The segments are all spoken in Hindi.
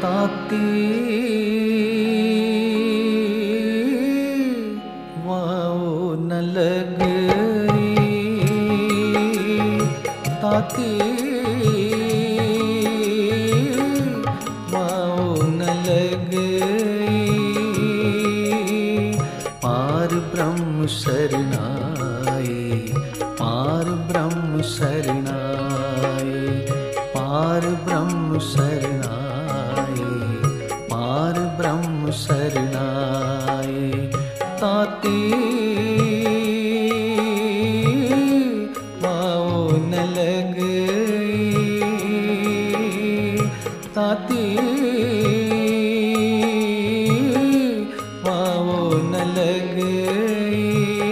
ताती वाओ न लगई, ताती वाओ न लगई। पार ब्रह्म शरणाए, पार ब्रह्म शरणाए, पार ब्रह्म शरणाए, पार ब्रह्म शरणाए। ताती वाओ न लगई, ताती वाओ न लगई,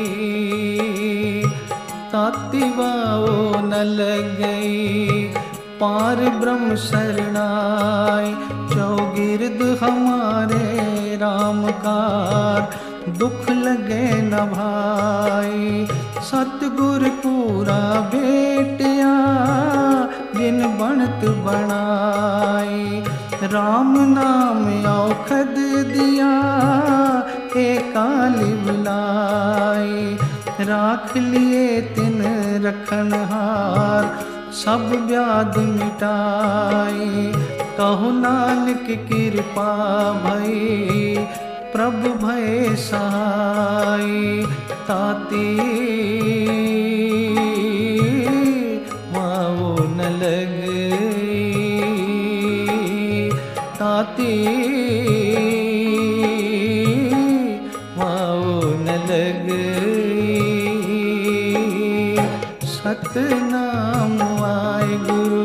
ताती वाओ न लगई। पार ब्रह्म शरणाए, चौगिर्द हमारे राम कार, दुख लगे न भाई। सतगुर पूरा भेटिया, जिन बनत बनाई। राम नाम औखद दिया, काली बुलाई। राख लिए तिन रखनहार, सब व्याध मिटाई। कहो नानक कृपा भई, प्रभु भय सहाय। ताती वाओ न लगई, ताती वाओ न लगई। सतनाम वाहिगुरु,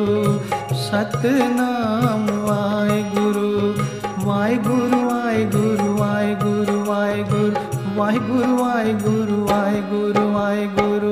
सतनाम वाहिगुरु, वाहिगुरु वाहिगुरु वाहिगुरु वाहिगुरु वाहिगुरु वाहिगुरु वाहिगुरु वाहिगुरु।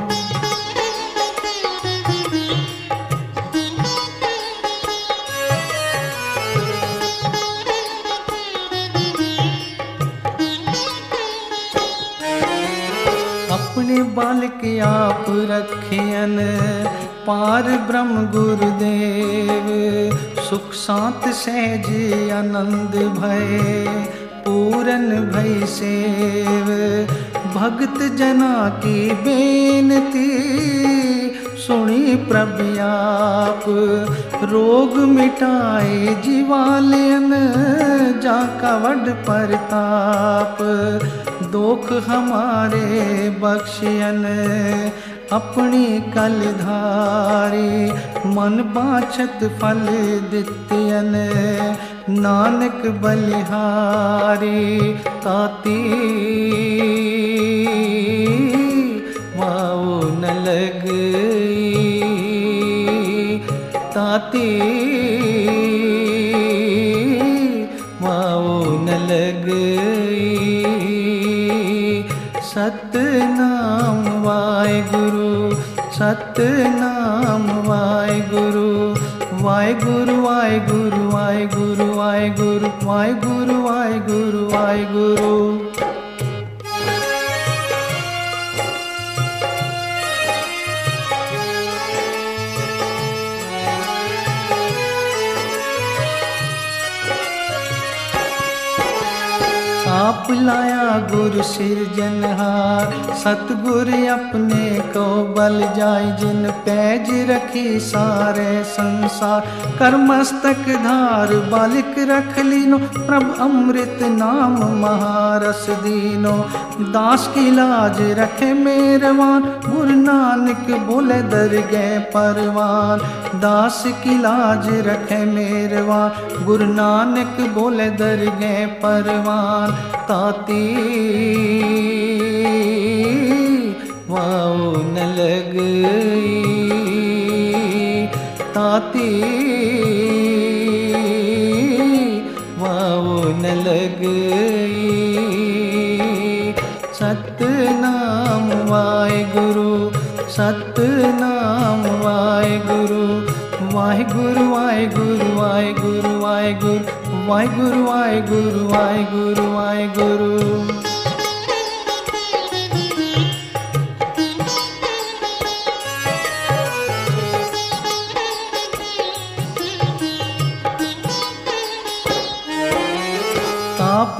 अपने बालक आप रखियन, पार ब्रह्म गुरुदेव। सुख शांत सहज आनंद भय, पूरन भय सेव। भगत जना की बेनती, सुनी प्रभु आप। रोग मिटाए जीवालयन, जाका वड परताप। दोख हमारे बख्शियन, अपनी कलधारी। मन बाछत फल दित्यन, नानक बलिहारी। ताती वाओ न लगई, ताती वाओ न लगई। सतनाम वाहिगुरु, सतनाम वाहिगुरु, वाहिगुरु वाहिगुरु वाहिगुरु वाहिगुरु वाहिगुरु वाहिगुरु वाहिगुरु। आप लाया गुरु सिरजनहार, सतगुर अपने को बल जाय। जिन पैज रखी सारे संसार, कर मस्तक धार बालिक रख लीनो। प्रभु अमृत नाम महारस दीनो। दास की लाज रखे मेरवान, गुरु नानक बोले दरगे परवान। दास की लाज रखे मेरवान, गुरु नानक बोले दरगे परवान। ताती वाओ न लगई, ताती वाओ न लगई। सतनाम वाहिगुरु, सतनाम वाहिगुरु, वाहिगुरु वाहिगुरु वाहिगुरु वाहिगुरु वाहिगुरु वाहिगुरु वाहिगुरु वाहिगुरु।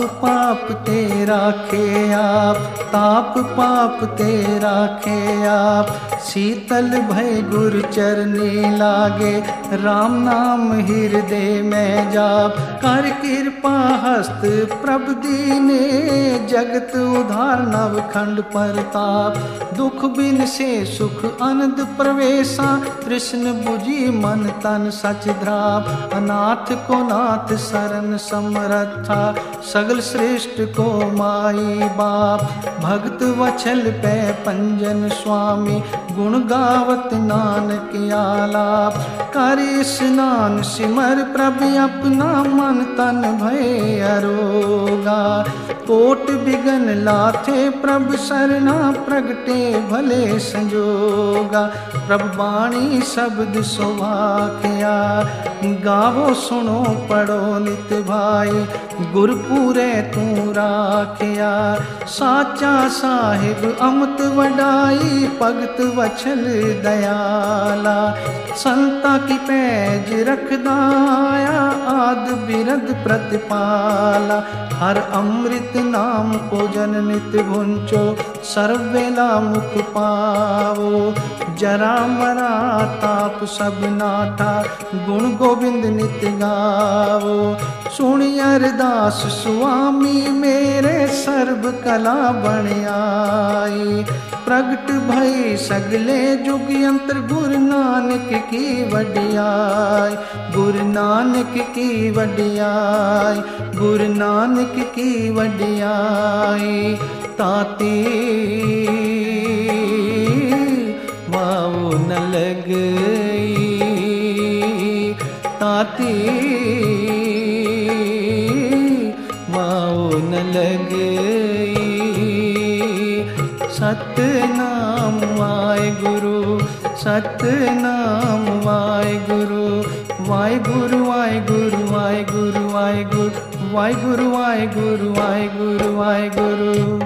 पाप ते राखे आप, ताप पाप ते राखे आप। शीतल भय गुर चरनी लागे, राम नाम हृदय में जाप। कर कृपा हस्त प्रभ दीने, जगत उधार नवखंड परताप। दुख बिन से सुख अनंद प्रवेशा, कृष्ण बुझी मन तन सच द्राप। अनाथ को नाथ शरण समरथा, सगल श्रेष्ठ को माई बाप। भक्त वचल पे पंजन स्वामी, गुण गावत नानक आलाप। करे स्नान सिमर प्रभु अपना, मन तन भय अरोगा। कोट बिगन लाथे प्रभु सरना, प्रगटे भले संजोगा। प्रभु बाणी शब्द सुभाखिया, गावो सुनो पढ़ो नित भाई। गुरपुरे तू राखिया, साचा साहिब अमत वडाई। भगत वछल दयाला, संता की पैज रखदाया। आद बिरद प्रतिपाला, हर अमृत नाम को जन नित भुंचो। सर्वेला मुख पावो, जरा मरा ताप सब नाथा। गुण गोविंद नित गावो, सुन अरदास स्वामी मेरे। सर्व कला बन आई, प्रगट भई सगले जुग यंत्र। गुरु नानक की वडियाई, गुरु नानक की वडियाई, गुरु नानक की वडियाई। ताती वाव न लगई, ताती वाव न लगई। सतनाम वाहेगुरु, सतनाम वाहेगुरु। वाहेगुरु वाहेगुरु वाहेगुरु वाहेगुरु वाहेगुरु वाहेगुरु वाहेगुरु वाहेगुरु।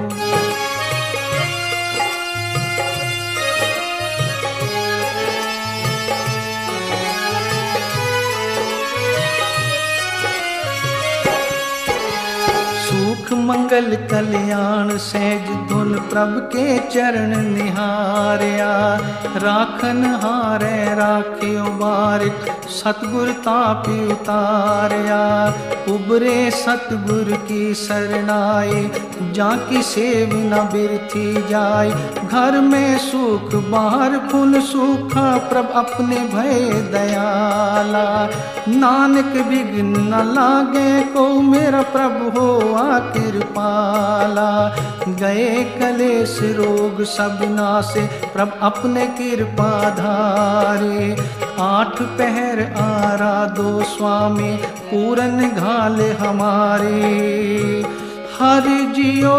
सुख मंगल कल्याण सहज धुन, प्रभु के चरण निहारया। राखन हारे राख्यो बारिक, सतगुर तापि उतारया। उबरे सतगुर की शरणाई, जाकी सेव न बिरथी जाय। घर में सुख बाहर फूल सूखा, प्रभु अपने भय दयाला। नानक विघ्न न लागे को, मेरा प्रभु हो कृपाला। गए कलेश रोग सब नासे, प्रभु अपने कृपा धारे। आठ पहर आराधो स्वामी, पूरन घाल हमारे। हर जियो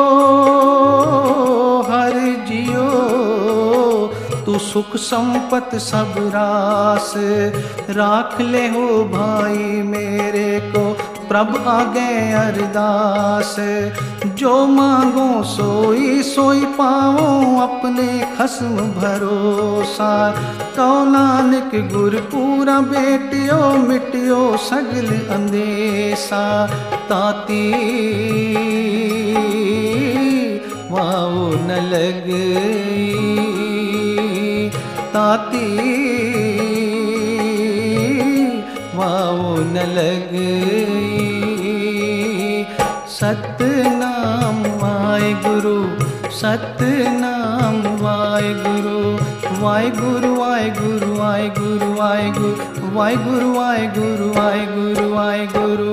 हर जियो, तू सुख संपत सब रास। राख ले हो भाई मेरे को, प्रभु आगे अरदास। जो मांगो सोई सोई पाओ, अपने खस्म भरोसा। तो नानक गुर पूरा बेटियो, मिटियो सगल अंदेशा। ताती वाओ न लगई, ताती वाओ न लगई। सतनाम वाहेगुरु, सतनाम वाहेगुरु। वाहेगुरु वाहेगुरु वाहेगुरु वाहेगुरु वाहेगुरु वाहेगुरु वाहेगुरु वाहेगुरु।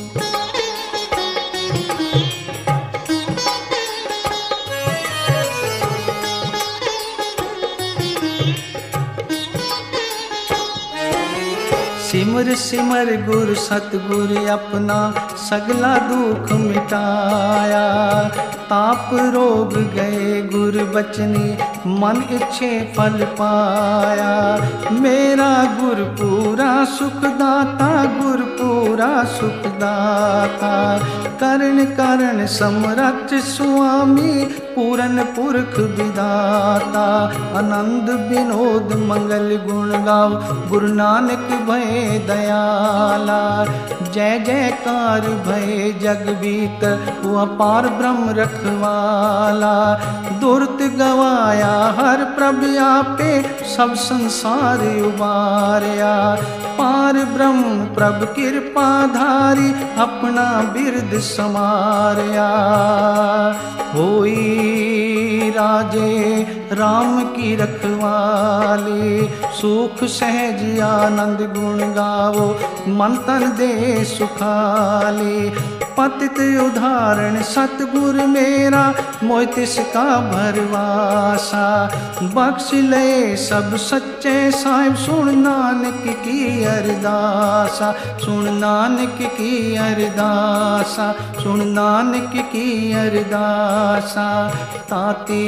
सिमर सिमर गुर सतगुर अपना, सगला दुख मिटाया। ताप रोग गए गुर बचनी, मन इच्छे फल पाया। मेरा गुर पूरा सुखदाता, गुर पूरा सुखदाता। करण करण समरथ स्वामी, पूरन पुरख विधाता। आनंद विनोद मंगल गुण गाओ, गुरु नानक भय दयाला। जय जयकार भय जग भीतर, वो अपार ब्रह्म रखवाला। दुर्त गवाया हर प्रभ आपे, सब संसार उबारया। पार ब्रह्म प्रभ कृपाधारी, अपना बिरद समारया। होई राजे राम की रखवाली, सुख सहज आनंद गुण गावो, मन तन दे सुखाली। पतित उदाहरण सतगुर मेरा, मोय तिसका भरवासा। बख्श ले सब सच्चे साहिब, सुन नानक की अरदासा। सुन नानक की अरदासा, सुन नानक की अरदासा। ताती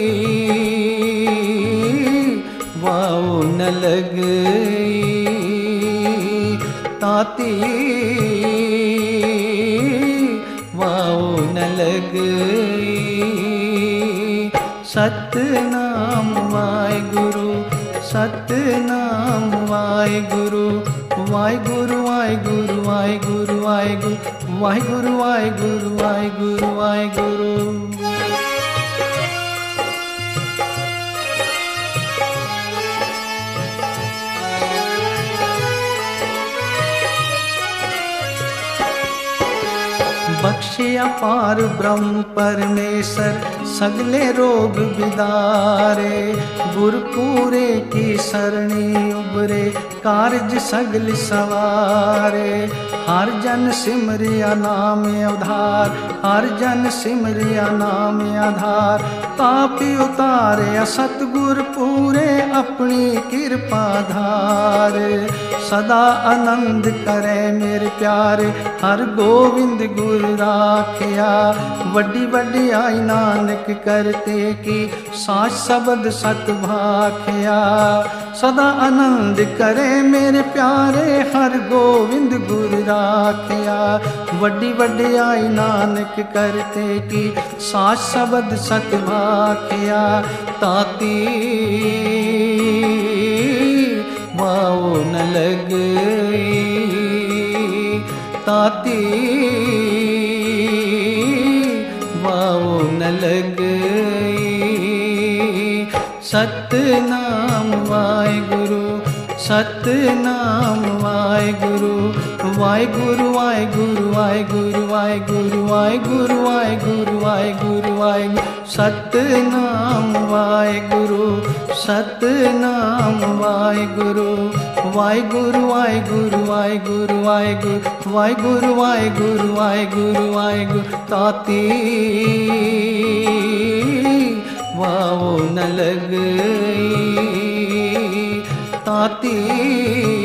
वाओ न लगई, ताती वाओ न लगई। सतनाम वाहिगुरु, सतनाम वाहिगुरु। वाहिगुरु वाहिगुरु वाहिगुरु वाहिगुरु वाहिगुरु वाहिगुरु वाहिगुरु वाहिगुरु। बख्शे अपार ब्रह्म परमेश्वर, सगले रोग बिदारे। गुरपुरे की सरणी उबरे, कारज सगल सवारे। हर जन सिमरिया नाम आधार, हर जन सिमरिया नाम आधार। तापी उतारे सतगुर पूरे, अपनी कृपा धार। सदा आनंद करे मेरे प्यारे, हर गोविंद गुरु राखिया। वड्डी वड्डी आई नानक करते की, साच शब्द सत भाखिया। सदा आनंद करे मेरे प्यारे, हर गोविंद गुरु राखिया। वड्डी वड्डी आई नानक करते की, साच शब्द सत भाखिया। ताती वाओ न लगई, ताती वाओ न लगई। सतनाम वाहिगुरु, सतनाम वाहिगुरु। वाहिगुरु वाहिगुरु वाहिगुरु वाहिगुरु वाहिगुरु वाहिगुरु वाहिगुरु वाहिगुरु। सतनाम वाहिगुरु, सतनाम वाहिगुरु। वाहिगुरु वाहिगुरु वाहिगुरु वाहिगुरु वाहिगुरु वाहिगुरु वाहिगुरु वाहिगुरु। ताती वाओ न लगई, ताती